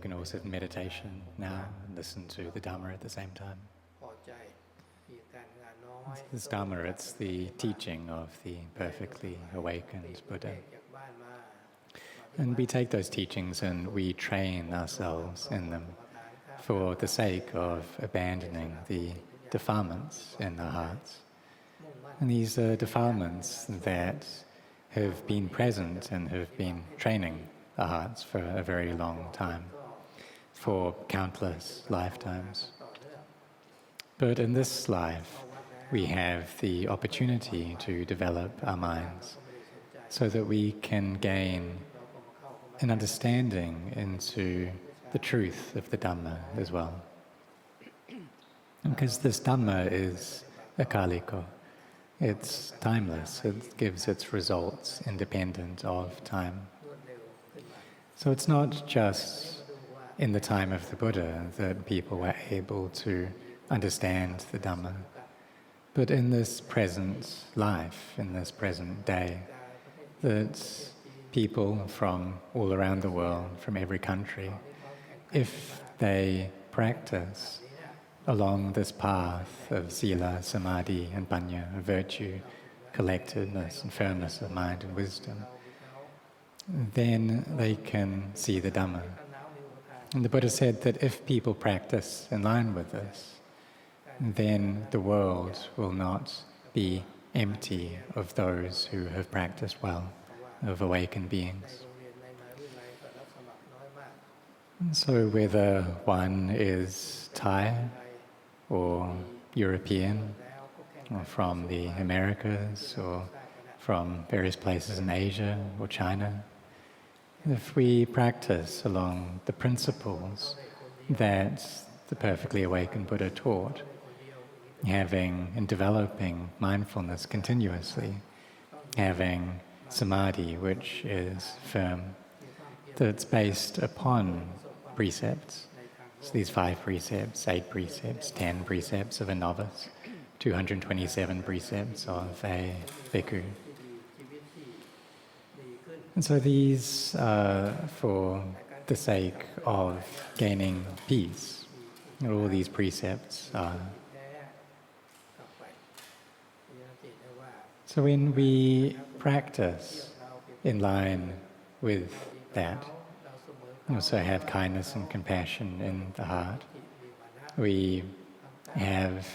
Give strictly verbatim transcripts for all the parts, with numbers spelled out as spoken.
can all sit in meditation now and listen to the Dhamma at the same time. This Dhamma, it's the teaching of the perfectly awakened Buddha. And we take those teachings and we train ourselves in them for the sake of abandoning the defilements in our hearts. And these are defilements that have been present and have been training our hearts for a very long time, for countless lifetimes. But in this life, we have the opportunity to develop our minds so that we can gain an understanding into the truth of the Dhamma as well. Because this Dhamma is akaliko. It's timeless. It gives its results independent of time. So it's not just in the time of the Buddha that people were able to understand the Dhamma, but in this present life, in this present day, that people from all around the world, from every country, if they practice along this path of sila, samadhi and panya, of virtue, collectedness and firmness of mind and wisdom, then they can see the Dhamma. And the Buddha said that if people practice in line with this, then the world will not be empty of those who have practiced well, of awakened beings. And so whether one is Thai or European, or from the Americas, or from various places in Asia or China, if we practice along the principles that the perfectly awakened Buddha taught, having and developing mindfulness continuously, having samadhi which is firm, that's based upon precepts. So these five precepts, eight precepts, ten precepts of a novice, two hundred twenty-seven precepts of a bhikkhu. And so these are for the sake of gaining peace. All these precepts are. So when we practice in line with that, we also have kindness and compassion in the heart. We have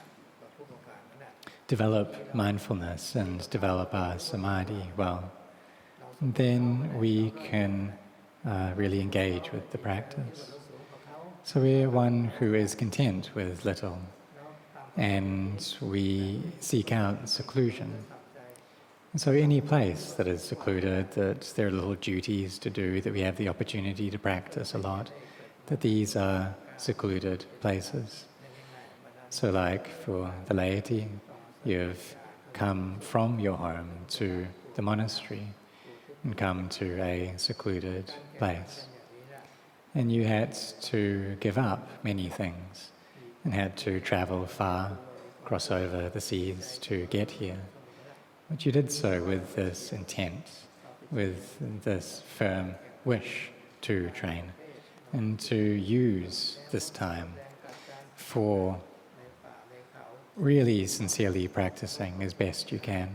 develop mindfulness and develop our samadhi well. Then we can uh, really engage with the practice. So we're one who is content with little, and we seek out seclusion. And so any place that is secluded, that there are little duties to do, that we have the opportunity to practice a lot, that these are secluded places. So like for the laity, you've come from your home to the monastery and come to a secluded place. And you had to give up many things and had to travel far, cross over the seas to get here. But you did so with this intent, with this firm wish to train and to use this time for really sincerely practicing as best you can.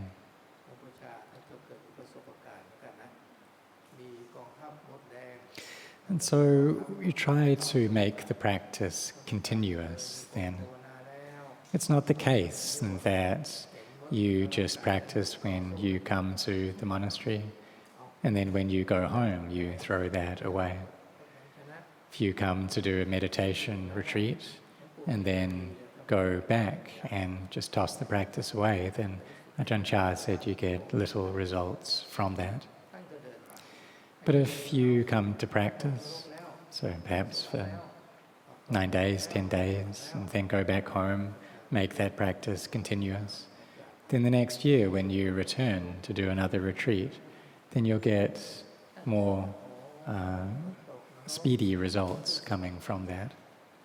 And so you try to make the practice continuous then. It's not the case that you just practice when you come to the monastery, and then when you go home, you throw that away. If you come to do a meditation retreat and then go back and just toss the practice away, then Ajahn Chah said you get little results from that. But if you come to practice, so perhaps for nine days, ten days, and then go back home, make that practice continuous, then the next year when you return to do another retreat, then you'll get more uh, speedy results coming from that.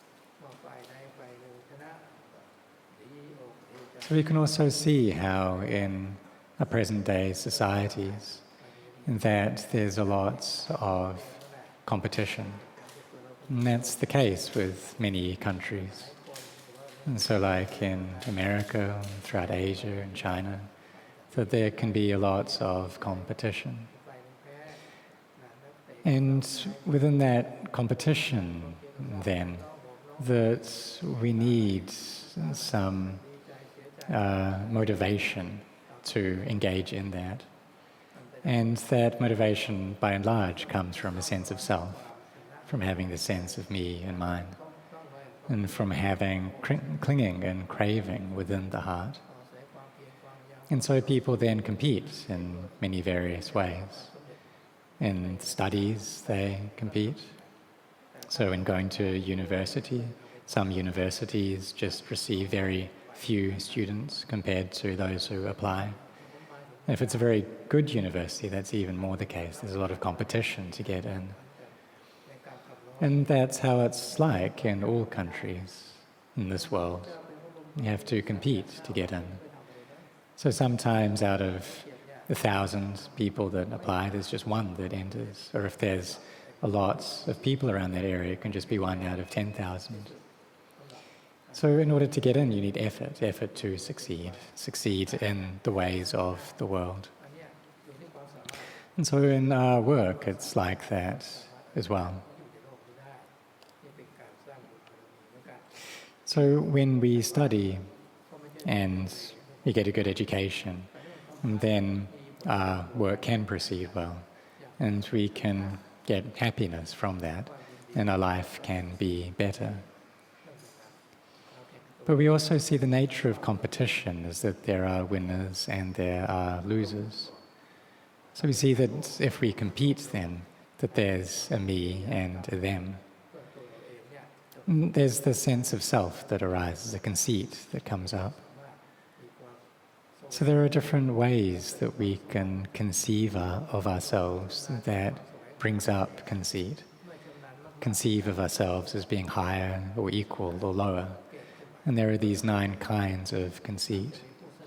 So we can also see how in our present-day societies that there's a lot of competition. And that's the case with many countries. And so like in America, throughout Asia and China, that there can be a lot of competition. And within that competition, then, that we need some uh, motivation to engage in that. And that motivation, by and large, comes from a sense of self, from having the sense of me and mine, and from having clinging and craving within the heart. And so people then compete in many various ways. In studies, they compete. So in going to university, some universities just receive very few students compared to those who apply. If it's a very good university, that's even more the case. There's a lot of competition to get in. And that's how it's like in all countries in this world. You have to compete to get in. So sometimes out of the thousand people that apply, there's just one that enters. Or if there's a lot of people around that area, it can just be one out of ten thousand. So in order to get in, you need effort, effort to succeed, succeed in the ways of the world. And so in our work, it's like that as well. So when we study and we get a good education, then our work can proceed well, and we can get happiness from that, and our life can be better. But we also see the nature of competition is that there are winners and there are losers. So we see that if we compete then, that there's a me and a them. There's the sense of self that arises, a conceit that comes up. So there are different ways that we can conceive of ourselves that brings up conceit. Conceive of ourselves as being higher or equal or lower. And there are these nine kinds of conceit.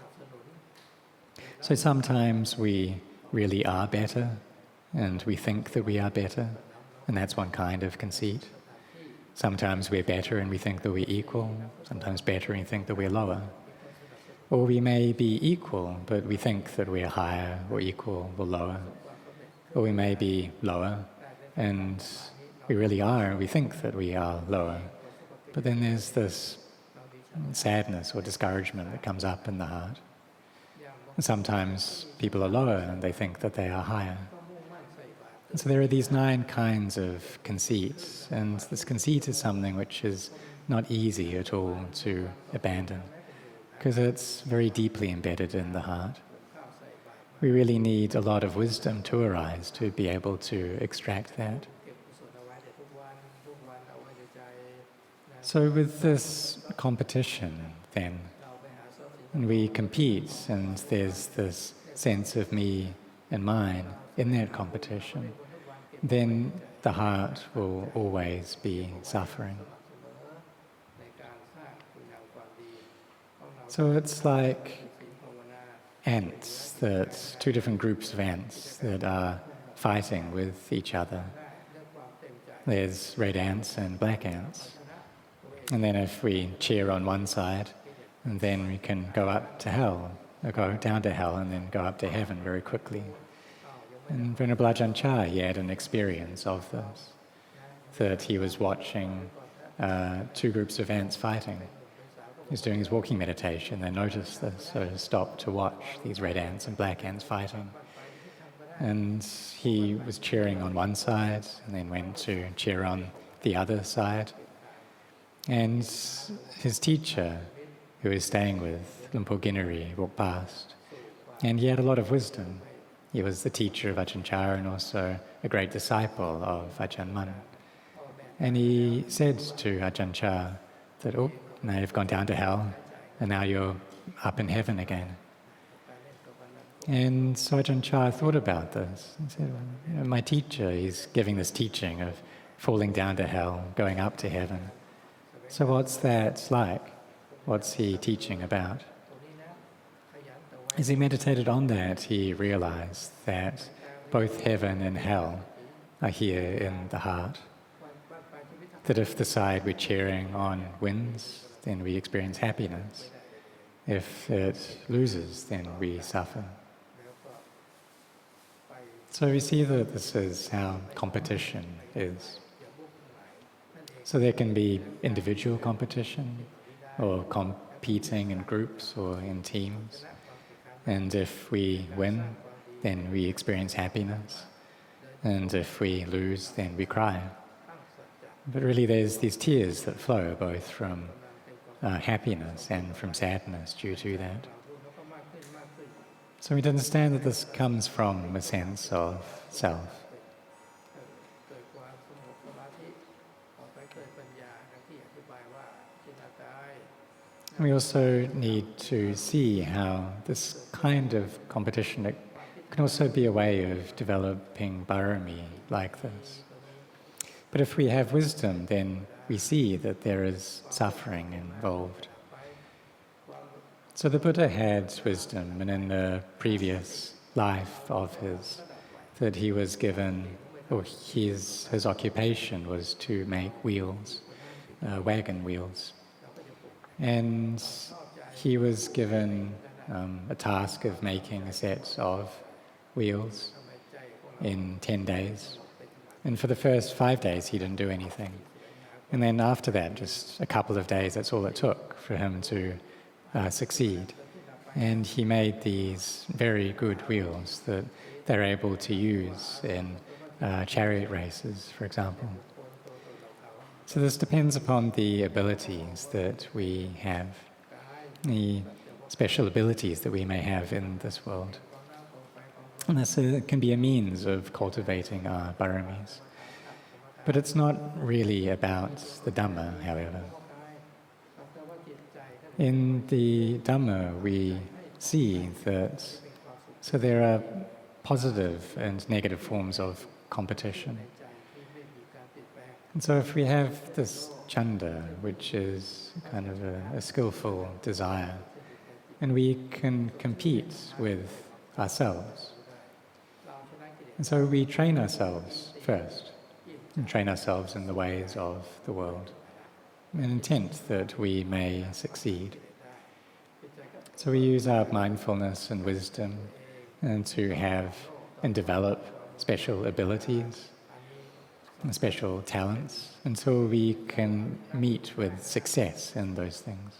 So sometimes we really are better, and we think that we are better, and that's one kind of conceit. Sometimes we're better and we think that we're equal, sometimes better and we think that we're lower. Or we may be equal, but we think that we're higher or equal or lower. Or we may be lower, and we really are, and we think that we are lower. But then there's this sadness or discouragement that comes up in the heart. And sometimes people are lower and they think that they are higher. And so there are these nine kinds of conceits, and this conceit is something which is not easy at all to abandon, because it's very deeply embedded in the heart. We really need a lot of wisdom to arise to be able to extract that. So with this competition, then, and we compete, and there's this sense of me and mine in that competition, then the heart will always be suffering. So it's like ants, that two different groups of ants that are fighting with each other. There's red ants and black ants. And then if we cheer on one side, and then we can go up to hell, or go down to hell, and then go up to heaven very quickly. And Venerable Ajahn Chah, he had an experience of this, that he was watching uh, two groups of ants fighting. He was doing his walking meditation and noticed this, so he stopped to watch these red ants and black ants fighting. And he was cheering on one side, and then went to cheer on the other side. And his teacher, who he was staying with, Luang Por Ginari, walked past. And he had a lot of wisdom. He was the teacher of Ajahn Chah and also a great disciple of Ajahn Mun. And he said to Ajahn Chah that, oh, now you've gone down to hell, and now you're up in heaven again. And so Ajahn Chah thought about this and said, well, you know, my teacher, he's giving this teaching of falling down to hell, going up to heaven. So what's that like? What's he teaching about? As he meditated on that, he realized that both heaven and hell are here in the heart. that if the side we're cheering on wins, then we experience happiness. If it loses, then we suffer. So we see that this is how competition is. So there can be individual competition, or competing in groups or in teams. And if we win, then we experience happiness. And if we lose, then we cry. But really there's these tears that flow both from uh, happiness and from sadness due to that. So we understand that this comes from a sense of self. We also need to see how this kind of competition it can also be a way of developing barami like this. But if we have wisdom, then we see that there is suffering involved. So the Buddha had wisdom, and in the previous life of his, that he was given, or his, his occupation was to make wheels, uh, wagon wheels. And he was given um, a task of making a set of wheels in ten days. And for the first five days, he didn't do anything. And then after that, just a couple of days, that's all it took for him to uh, succeed. And he made these very good wheels that they're able to use in uh, chariot races, for example. So this depends upon the abilities that we have, the special abilities that we may have in this world. And this uh, can be a means of cultivating our baramis. But it's not really about the Dhamma, however. In the Dhamma, we see that so there are positive and negative forms of competition. And so if we have this chanda, which is kind of a, a skillful desire, and we can compete with ourselves. And so we train ourselves first, and train ourselves in the ways of the world, in intent that we may succeed. So we use our mindfulness and wisdom and to have and develop special abilities and special talents until we can meet with success in those things.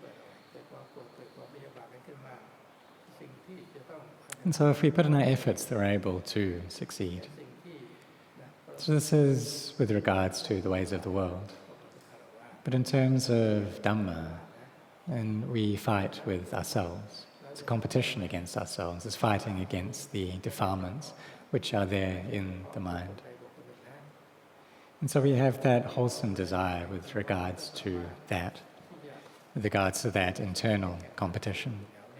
And so if we put in our efforts, they're able to succeed. So this is with regards to the ways of the world. But in terms of Dhamma, and we fight with ourselves. It's a competition against ourselves. It's fighting against the defilements which are there in the mind. And so we have that wholesome desire with regards to that, with regards to that internal competition.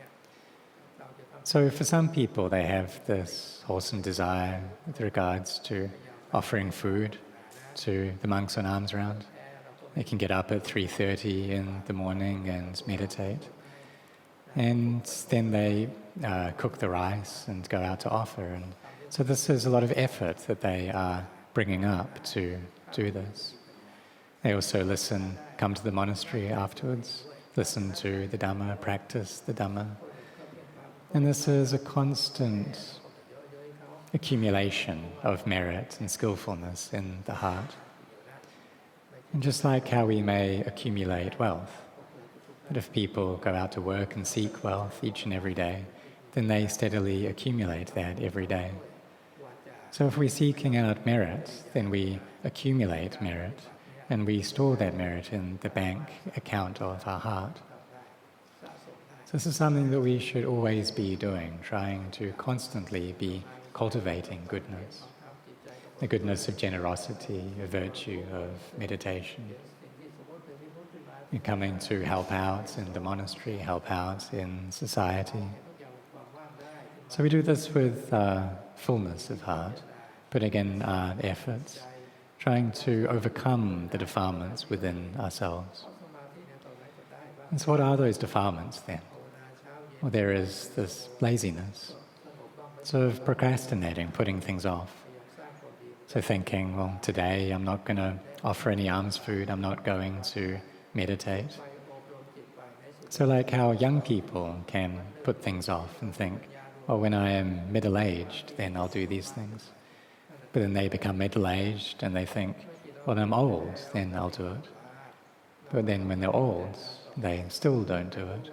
So for some people, they have this wholesome desire with regards to offering food to the monks on alms round. They can get up at three thirty in the morning and meditate. And then they uh, cook the rice and go out to offer. And so this is a lot of effort that they are bringing up to do this. They also listen, come to the monastery afterwards, listen to the Dhamma, practice the Dhamma. And this is a constant accumulation of merit and skillfulness in the heart. And just like how we may accumulate wealth, that if people go out to work and seek wealth each and every day, then they steadily accumulate that every day. So if we're seeking out merit, then we accumulate merit, and we store that merit in the bank account of our heart. So this is something that we should always be doing, trying to constantly be cultivating goodness. The goodness of generosity, a virtue of meditation. You're coming to help out in the monastery, help out in society. So we do this with uh, fullness of heart, putting in our efforts, trying to overcome the defilements within ourselves. And so what are those defilements then? Well, there is this laziness, sort of procrastinating, putting things off. So thinking, well, today I'm not going to offer any alms food, I'm not going to meditate. So like how young people can put things off and think, well, when I am middle-aged, then I'll do these things. But then they become middle-aged and they think, well, when I'm old, then I'll do it. But then when they're old, they still don't do it.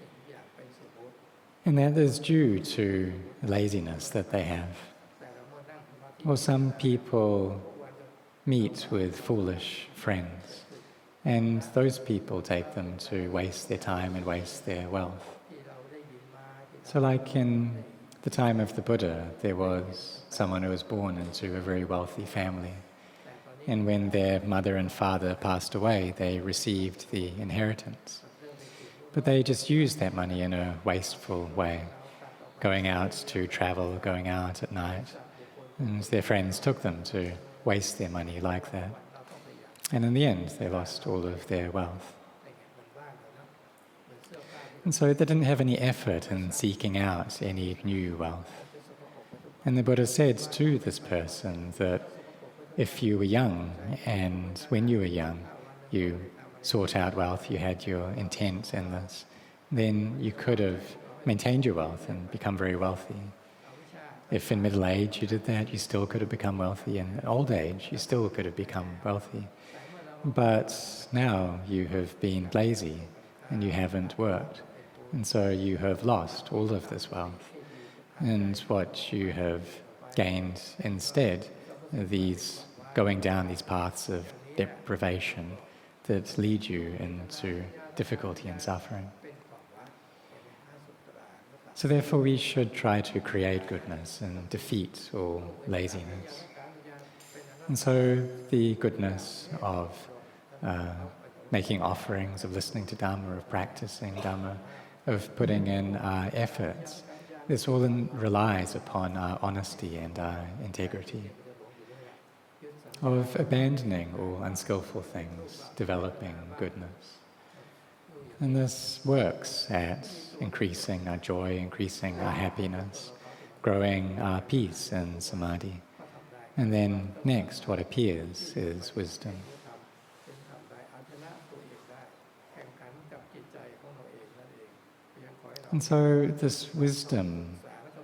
And that is due to laziness that they have. Or some people meet with foolish friends, and those people take them to waste their time and waste their wealth. So like in the time of the Buddha, there was someone who was born into a very wealthy family. And when their mother and father passed away, they received the inheritance. But they just used that money in a wasteful way, going out to travel, going out at night. And their friends took them to waste their money like that. And in the end, they lost all of their wealth. And so they didn't have any effort in seeking out any new wealth. And the Buddha said to this person that if you were young, and when you were young, you sought out wealth, you had your intent in this, then you could have maintained your wealth and become very wealthy. If in middle age you did that, you still could have become wealthy. In old age, you still could have become wealthy. But now you have been lazy and you haven't worked. And so you have lost all of this wealth. And what you have gained instead are these going down these paths of deprivation that lead you into difficulty and suffering. So therefore we should try to create goodness and defeat all laziness. And so the goodness of uh, making offerings, of listening to Dhamma, of practicing Dhamma, of putting in our efforts, this all in, relies upon our honesty and our integrity, of abandoning all unskillful things, developing goodness. And this works at increasing our joy, increasing our happiness, growing our peace and samadhi. And then next, what appears is wisdom. And so this wisdom,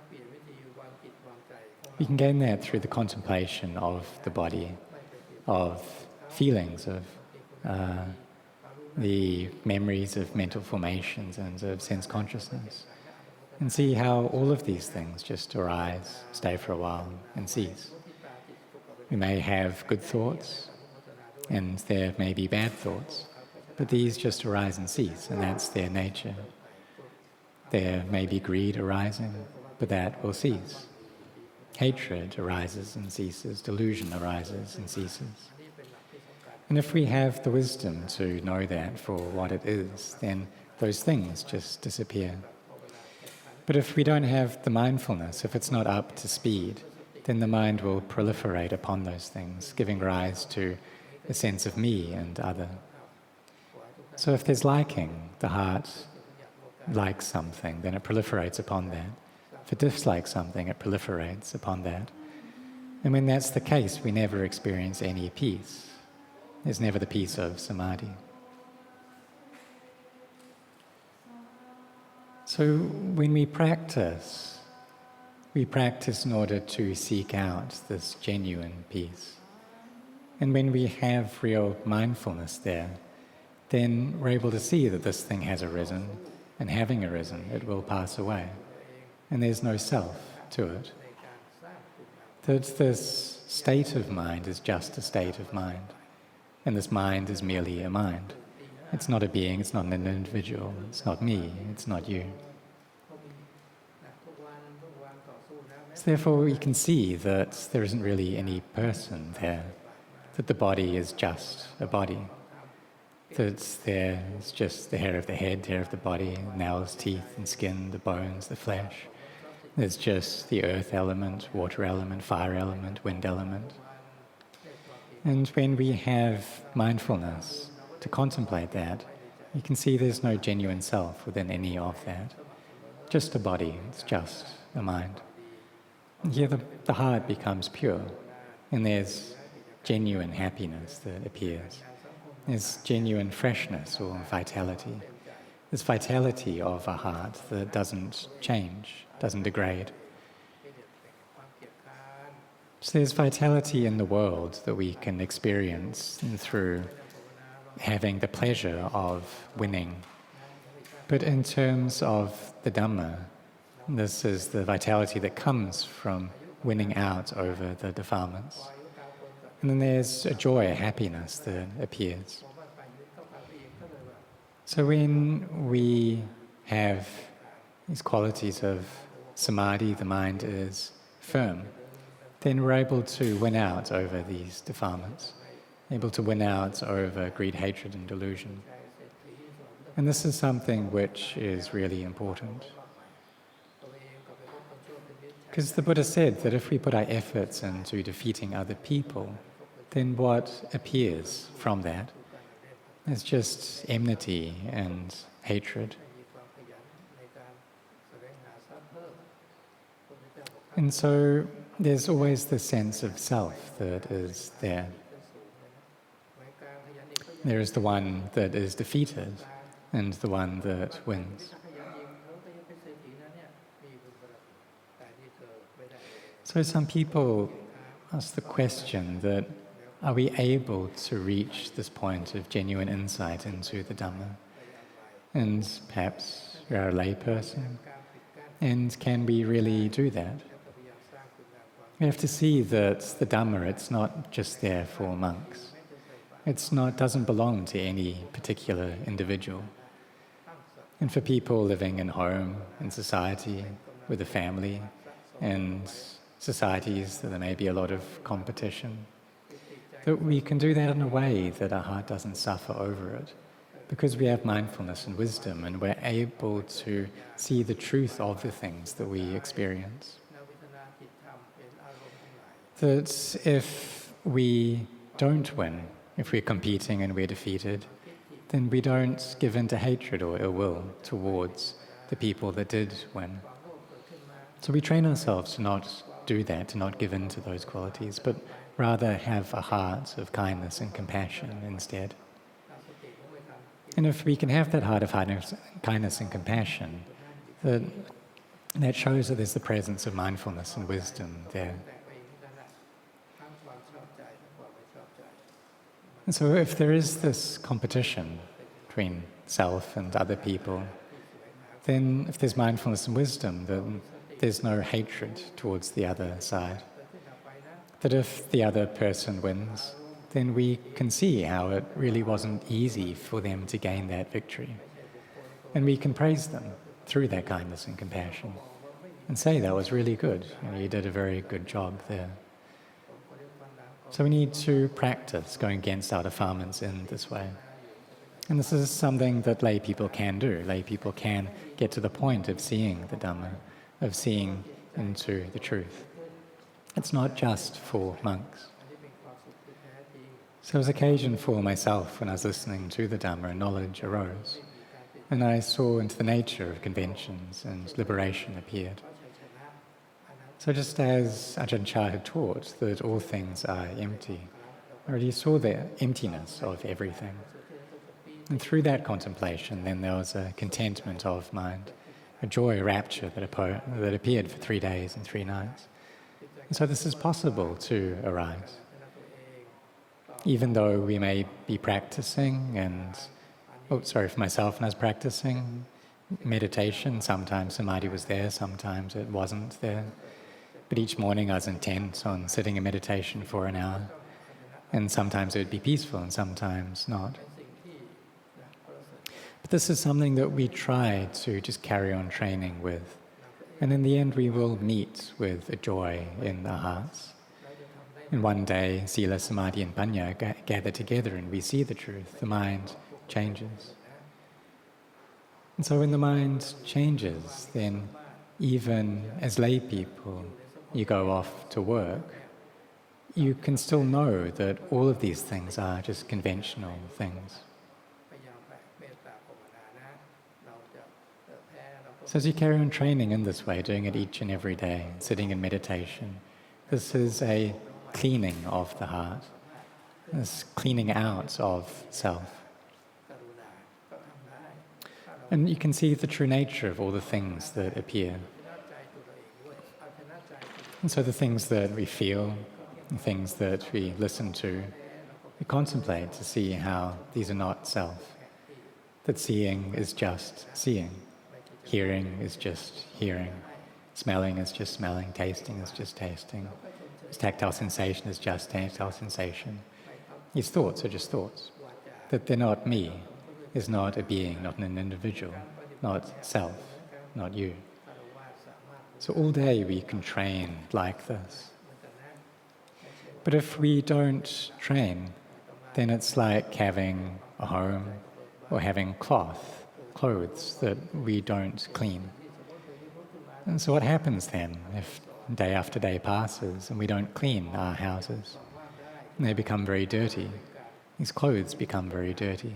we can gain that through the contemplation of the body, of feelings, of uh, the memories of mental formations and of sense consciousness, and see how all of these things just arise, stay for a while, and cease. We may have good thoughts, and there may be bad thoughts, but these just arise and cease, and that's their nature. There may be greed arising, but that will cease. Hatred arises and ceases, delusion arises and ceases. And if we have the wisdom to know that for what it is, then those things just disappear. But if we don't have the mindfulness, if it's not up to speed, then the mind will proliferate upon those things, giving rise to a sense of me and other. So if there's liking, the heart likes something, then it proliferates upon that. If it dislikes something, it proliferates upon that. And when that's the case, we never experience any peace. There's never the peace of samadhi. So when we practice, we practice in order to seek out this genuine peace. And when we have real mindfulness there, then we're able to see that this thing has arisen, and having arisen, it will pass away. And there's no self to it. That this state of mind is just a state of mind. And this mind is merely a mind. It's not a being, it's not an individual, it's not me, it's not you. So therefore we can see that there isn't really any person there, that the body is just a body, that there is just the hair of the head, hair of the body, nails, teeth and skin, the bones, the flesh. There's just the earth element, water element, fire element, wind element. And when we have mindfulness to contemplate that, you can see there's no genuine self within any of that. Just a body, it's just a mind. And here the, the heart becomes pure, and there's genuine happiness that appears. There's genuine freshness or vitality. This vitality of a heart that doesn't change, doesn't degrade. So there's vitality in the world that we can experience through having the pleasure of winning. But in terms of the Dhamma, this is the vitality that comes from winning out over the defilements. And then there's a joy, a happiness that appears. So when we have these qualities of samadhi, the mind is firm, then we're able to win out over these defilements, able to win out over greed, hatred and delusion. And this is something which is really important. Because the Buddha said that if we put our efforts into defeating other people, then what appears from that is just enmity and hatred. And so there's always the sense of self that is there. There is the one that is defeated and the one that wins. So some people ask the question that, are we able to reach this point of genuine insight into the Dhamma? And perhaps you're a lay person, and can we really do that? We have to see that the Dhamma, it's not just there for monks. It's not, doesn't belong to any particular individual. And for people living in home, in society, with a family, and societies that there may be a lot of competition, that we can do that in a way that our heart doesn't suffer over it, because we have mindfulness and wisdom and we're able to see the truth of the things that we experience. That if we don't win, if we're competing and we're defeated, then we don't give in to hatred or ill will towards the people that did win. So we train ourselves to not do that, to not give in to those qualities, but rather have a heart of kindness and compassion instead. And if we can have that heart of kindness and compassion, that, that shows that there's the presence of mindfulness and wisdom there. And so if there is this competition between self and other people, then if there's mindfulness and wisdom, then there's no hatred towards the other side. That if the other person wins, then we can see how it really wasn't easy for them to gain that victory. And we can praise them through that kindness and compassion and say that was really good, you know, you did a very good job there. So we need to practice going against our defilements in this way. And this is something that lay people can do. Lay people can get to the point of seeing the Dhamma, of seeing into the truth. It's not just for monks. So it was occasion for myself when I was listening to the Dhamma and knowledge arose. And I saw into the nature of conventions and liberation appeared. So just as Ajahn Chah had taught that all things are empty, I already saw the emptiness of everything. And through that contemplation, then there was a contentment of mind, a joy, a rapture that, appo- that appeared for three days and three nights. And so this is possible to arise. Even though we may be practicing and, oh, sorry, for myself when I was practicing meditation, sometimes samadhi was there, sometimes it wasn't there. But each morning I was intent on sitting in meditation for an hour. And sometimes it would be peaceful and sometimes not. But this is something that we try to just carry on training with. And in the end we will meet with a joy in our hearts. And one day, Sila, Samadhi and Panya g- gather together and we see the truth. The mind changes. And so when the mind changes, then even as lay people, you go off to work, you can still know that all of these things are just conventional things. So as you carry on training in this way, doing it each and every day, sitting in meditation, this is a cleaning of the heart. this cleaning out of self. And you can see the true nature of all the things that appear. And so the things that we feel, the things that we listen to, we contemplate to see how these are not self. That seeing is just seeing. Hearing is just hearing. Smelling is just smelling. Tasting is just tasting. Tactile sensation is just tactile sensation. These thoughts are just thoughts. That they're not me, is not a being, not an individual, not self, not you. So all day we can train like this. But if we don't train, then it's like having a home or having cloth, clothes that we don't clean. And so what happens then if day after day passes and we don't clean our houses? And they become very dirty. These clothes become very dirty.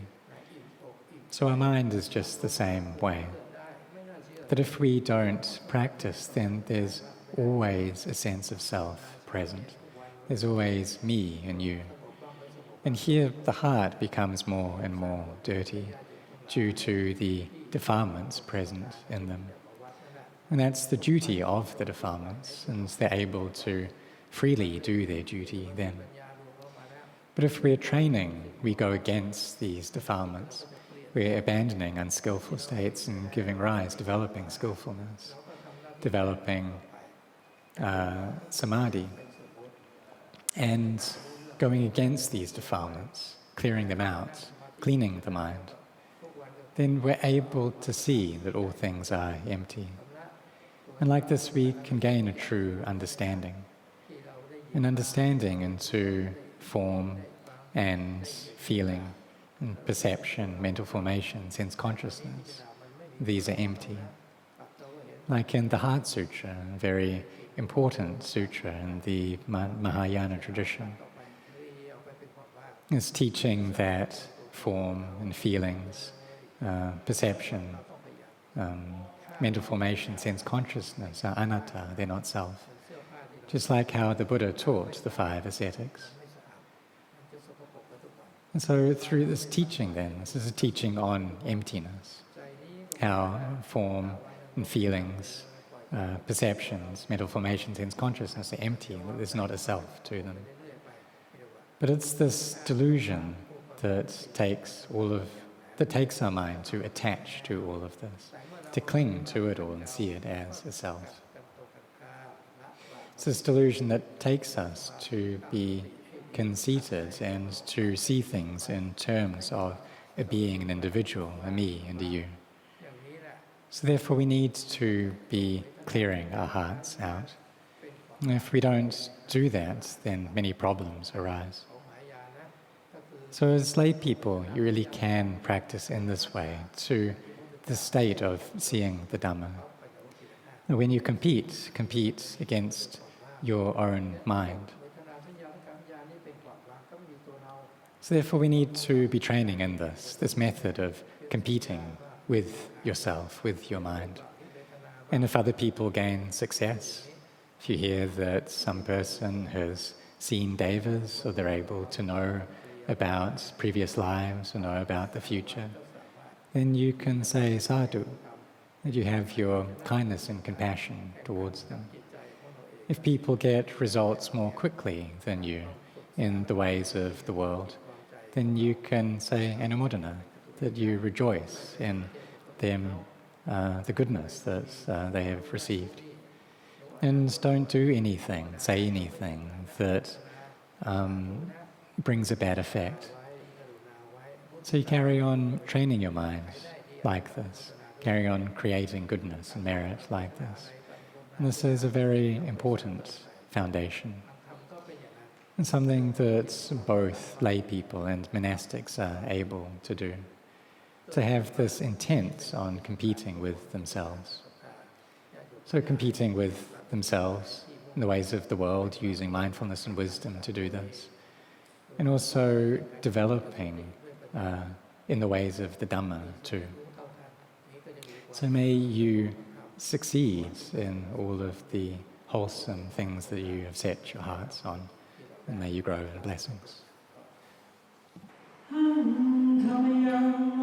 So our mind is just the same way. That if we don't practice, then there's always a sense of self present. There's always me and you. And here the heart becomes more and more dirty due to the defilements present in them. And that's the duty of the defilements, and they're able to freely do their duty then. But if we're training, we go against these defilements. We're abandoning unskillful states and giving rise, developing skillfulness, developing uh, samadhi, and going against these defilements, clearing them out, cleaning the mind. Then we're able to see that all things are empty. And like this, we can gain a true understanding. An understanding into form and feeling and perception, mental formation, sense consciousness. These are empty. Like in the Heart Sutra, a very important sutra in the Mahayana tradition, it's teaching that form and feelings, uh, perception, um, mental formation, sense consciousness are anatta, they're not self. Just like how the Buddha taught the five ascetics. And so through this teaching then, this is a teaching on emptiness, how form and feelings, uh, perceptions, mental formation, sense consciousness are empty, there's not a self to them. But it's this delusion that takes all of, that takes our mind to attach to all of this, to cling to it all and see it as a self. It's this delusion that takes us to be conceited and to see things in terms of a being, an individual, a me and a you. So therefore we need to be clearing our hearts out. And if we don't do that, then many problems arise. So as lay people, you really can practice in this way to the state of seeing the Dhamma. And when you compete, compete against your own mind. So therefore we need to be training in this, this method of competing with yourself, with your mind. And if other people gain success, if you hear that some person has seen devas, or they're able to know about previous lives or know about the future, then you can say sadhu, that you have your kindness and compassion towards them. If people get results more quickly than you in the ways of the world, then you can say anumodana, that you rejoice in them, uh, the goodness that uh, they have received. And don't do anything, say anything that um, brings a bad effect. So you carry on training your mind like this, carry on creating goodness and merit like this. And this is a very important foundation. And something that both lay people and monastics are able to do, to have this intent on competing with themselves. So competing with themselves in the ways of the world, using mindfulness and wisdom to do this. And also developing uh, in the ways of the Dhamma too. So may you succeed in all of the wholesome things that you have set your hearts on. And may you grow in blessings. Hum, come young.